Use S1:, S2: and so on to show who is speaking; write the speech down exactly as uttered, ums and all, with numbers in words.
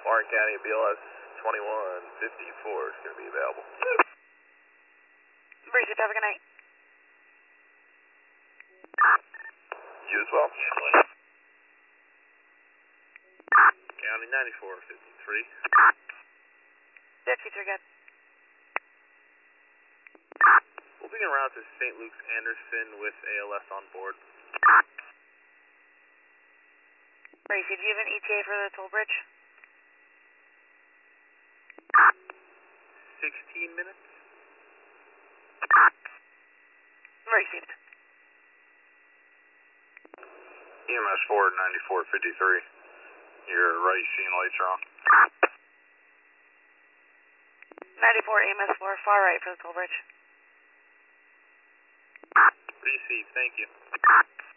S1: Warren County B L S twenty-one fifty-four is going to be available.
S2: Appreciate it. Have a good night.
S1: You as well. County ninety-four fifty-three.
S2: fifty-three, good.
S1: Moving around to Saint Luke's Anderson with A L S on board.
S2: Racy, do you have an E T A for the toll bridge?
S1: sixteen minutes.
S2: Received.
S1: E M S Ford ninety-four fifty-three. Your right seeing lights are on.
S2: ninety-four A M S four, far right for the toll bridge.
S1: Received, thank you.